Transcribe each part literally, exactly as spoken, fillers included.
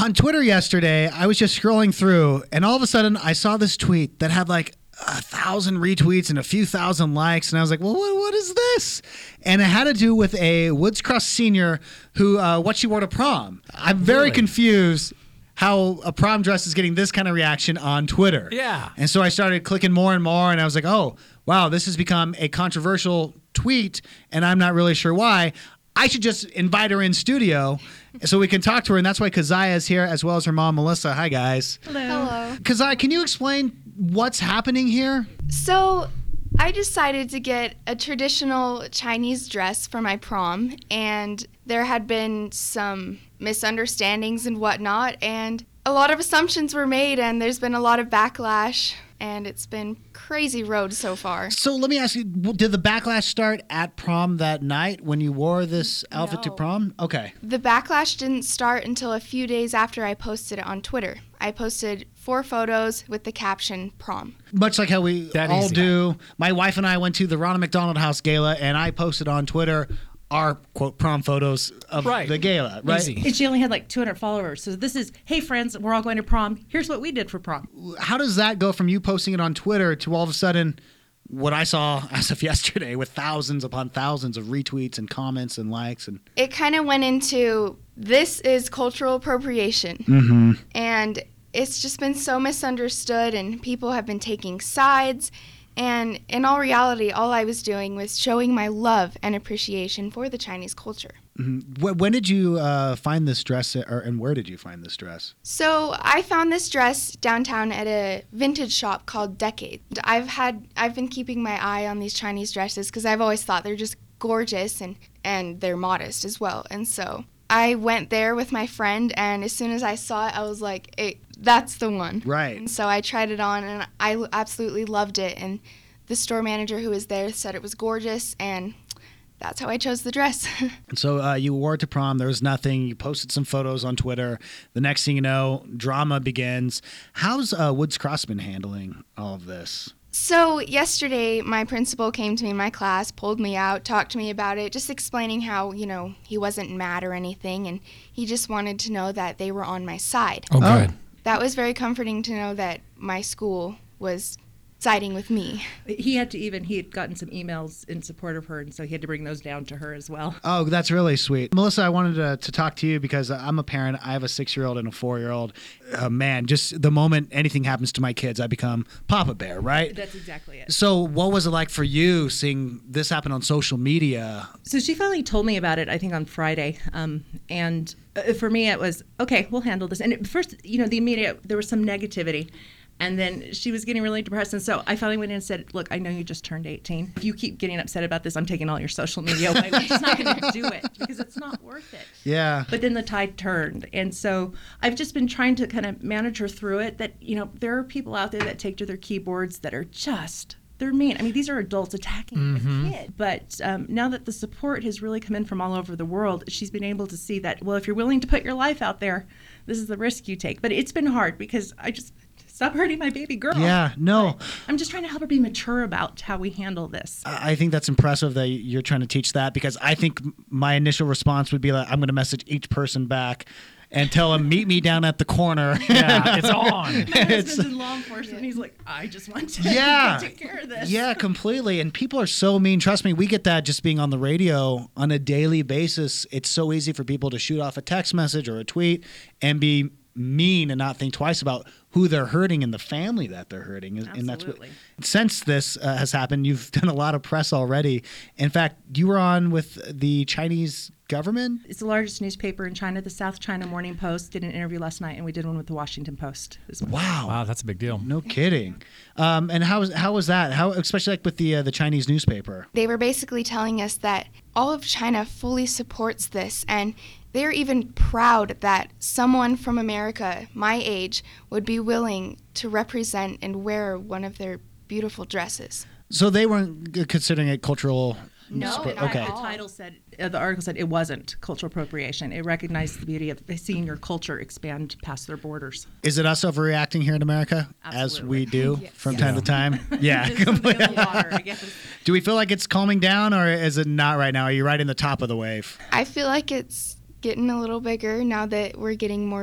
on Twitter yesterday, I was just scrolling through, and all of a sudden, I saw this tweet that had like a thousand retweets and a few thousand likes, and I was like, well, what, what is this? And it had to do with a Woods Cross senior who, uh, what she wore to prom. I'm very Really? confused how a prom dress is getting this kind of reaction on Twitter. Yeah. And so I started clicking more and more, and I was like, oh, wow, this has become a controversial tweet, and I'm not really sure why. I should just invite her in studio so we can talk to her, and that's why Keziah is here, as well as her mom, Melissa. Hi, guys. Hello. Hello. Keziah, can you explain what's happening here? So I decided to get a traditional Chinese dress for my prom, and there had been some misunderstandings and whatnot, and a lot of assumptions were made, and there's been a lot of backlash, and it's been crazy road so far. So let me ask you, w- did the backlash start at prom that night when you wore this outfit to No. prom? Okay. The backlash didn't start until a few days after I posted it on Twitter. I posted four photos with the caption prom. Much like how we That all easy. do. My wife and I went to the Ronald McDonald House Gala, and I posted on Twitter our, quote, prom photos of Right. the gala, right? Easy. And she only had like two hundred followers. So this is, hey, friends, we're all going to prom. Here's what we did for prom. How does that go from you posting it on Twitter to all of a sudden what I saw as of yesterday with thousands upon thousands of retweets and comments and likes? And It kind of went into, this is cultural appropriation. mm-hmm. And it's just been so misunderstood, and people have been taking sides. And in all reality, all I was doing was showing my love and appreciation for the Chinese culture. Mm-hmm. When, when did you uh, find this dress, or, and where did you find this dress? So I found this dress downtown at a vintage shop called Decade. I've had I've been keeping my eye on these Chinese dresses because I've always thought they're just gorgeous, and, and they're modest as well. And so I went there with my friend, and as soon as I saw it, I was like, hey, that's the one. Right. And so I tried it on, and I l- absolutely loved it. And the store manager who was there said it was gorgeous, and that's how I chose the dress. And so uh, you wore it to prom. There was nothing. You posted some photos on Twitter. The next thing you know, drama begins. How's uh, Woods Cross been handling all of this? So yesterday, my principal came to me in my class, pulled me out, talked to me about it, just explaining how, you know, he wasn't mad or anything, and he just wanted to know that they were on my side. Oh, Oh. good. That was very comforting to know that my school was siding with me. He had to even, he had gotten some emails in support of her, and so he had to bring those down to her as well. Oh, that's really sweet. Melissa, I wanted to, to talk to you because I'm a parent. I have a six-year-old and a four-year-old. Uh, man, just the moment anything happens to my kids, I become Papa Bear, right? That's exactly it. So what was it like for you seeing this happen on social media? So she finally told me about it, I think, on Friday. Um, and uh, for me, it was, okay, we'll handle this. And at first, you know, the immediate, there was some negativity. And then she was getting really depressed. And so I finally went in and said, look, I know you just turned eighteen. If you keep getting upset about this, I'm taking all your social media away. We're just not going to do it because it's not worth it. Yeah. But then the tide turned. And so I've just been trying to kind of manage her through it, that, you know, there are people out there that take to their keyboards that are just, they're mean. I mean, these are adults attacking Mm-hmm. a kid. But um, now that the support has really come in from all over the world, she's been able to see that, well, if you're willing to put your life out there, this is the risk you take. But it's been hard because I just, stop hurting my baby girl. Yeah, no. But I'm just trying to help her be mature about how we handle this. I I think that's impressive that you're trying to teach that, because I think my initial response would be like, I'm going to message each person back and tell them, meet me down at the corner. Yeah, it's on. My It's- husband's in law enforcement. He's like, I just want to Yeah. take care of this. Yeah, completely. And people are so mean. Trust me, we get that just being on the radio on a daily basis. It's so easy for people to shoot off a text message or a tweet and be mean and not think twice about who they're hurting and the family that they're hurting. And that's what, Absolutely. since this uh, has happened, you've done a lot of press already. In fact, you were on with the Chinese government. It's the largest newspaper in China. The South China Morning Post did an interview last night, and we did one with the Washington Post as well. Wow. Wow, that's a big deal. No kidding. Um, and how was how was that? How, especially like with the uh, the Chinese newspaper. They were basically telling us that all of China fully supports this, and they're even proud that someone from America, my age, would be willing to represent and wear one of their beautiful dresses. So they weren't g- considering it cultural. No, support- not okay. at The all. title said, uh, the article said it wasn't cultural appropriation. It recognized the beauty of seeing your culture expand past their borders. Is it us overreacting here in America, as Absolutely. we do Yes. from time to time? Yeah. It's something in the water, I guess. Do we feel like it's calming down, or is it not right now? Are you right in the top of the wave? I feel like it's getting a little bigger now that we're getting more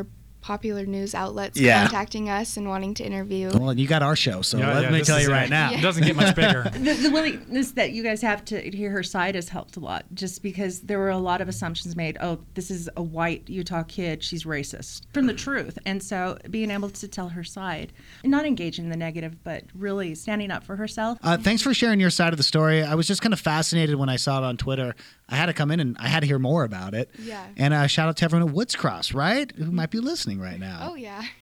popular news outlets Yeah. contacting us and wanting to interview. Well, and you got our show, so Yeah, let yeah, me this tell is you it. right now. It doesn't get much bigger. The, the willingness that you guys have to hear her side has helped a lot, just because there were a lot of assumptions made. Oh, this is a white Utah kid, she's racist, from the truth. And so being able to tell her side, and not engaging in the negative, but really standing up for herself. Uh, thanks for sharing your side of the story. I was just kind of fascinated when I saw it on Twitter. I had to come in and I had to hear more about it. Yeah. And uh, shout out to everyone at Woods Cross, right? Who might be listening right now. Oh, yeah.